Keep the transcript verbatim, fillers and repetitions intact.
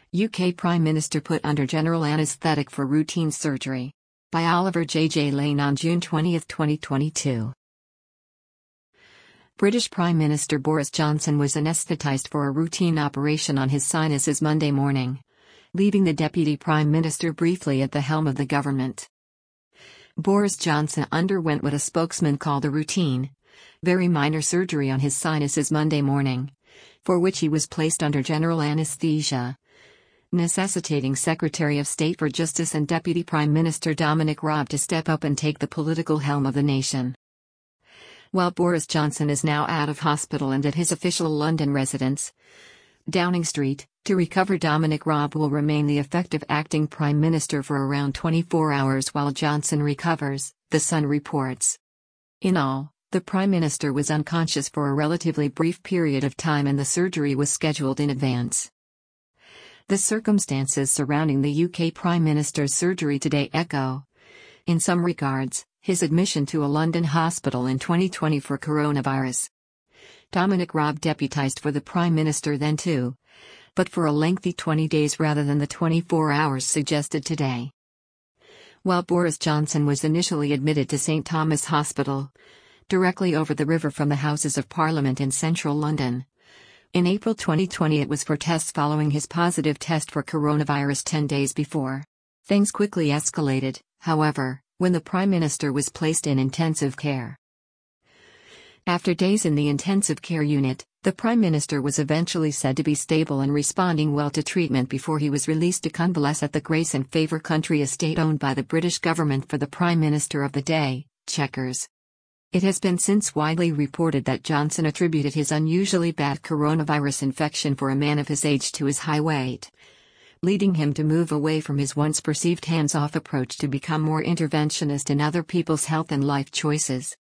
U K Prime Minister put under general anaesthetic for routine surgery. By Oliver J. J. Lane on June twentieth, twenty twenty-two. British Prime Minister Boris Johnson was anaesthetised for a routine operation on his sinuses Monday morning, leaving the Deputy Prime Minister briefly at the helm of the government. Boris Johnson underwent what a spokesman called a routine, very minor surgery on his sinuses Monday morning, for which he was placed under general anaesthesia, necessitating Secretary of State for Justice and Deputy Prime Minister Dominic Raab to step up and take the political helm of the nation. While Boris Johnson is now out of hospital and at his official London residence, Downing Street, to recover, Dominic Raab will remain the effective acting Prime Minister for around twenty-four hours while Johnson recovers, The Sun reports. In all, the Prime Minister was unconscious for a relatively brief period of time and the surgery was scheduled in advance. The circumstances surrounding the U K Prime Minister's surgery today echo, in some regards, his admission to a London hospital in twenty twenty for coronavirus. Dominic Raab deputised for the Prime Minister then too, but for a lengthy twenty days rather than the twenty-four hours suggested today. While Boris Johnson was initially admitted to St Thomas Hospital, directly over the river from the Houses of Parliament in central London, in April twenty twenty it was for tests following his positive test for coronavirus ten days before. Things quickly escalated, however, when the Prime Minister was placed in intensive care. After days in the intensive care unit, the Prime Minister was eventually said to be stable and responding well to treatment before he was released to convalesce at the Grace and Favour country estate owned by the British government for the Prime Minister of the day, Chequers. It has been since widely reported that Johnson attributed his unusually bad coronavirus infection for a man of his age to his high weight, leading him to move away from his once perceived hands-off approach to become more interventionist in other people's health and life choices.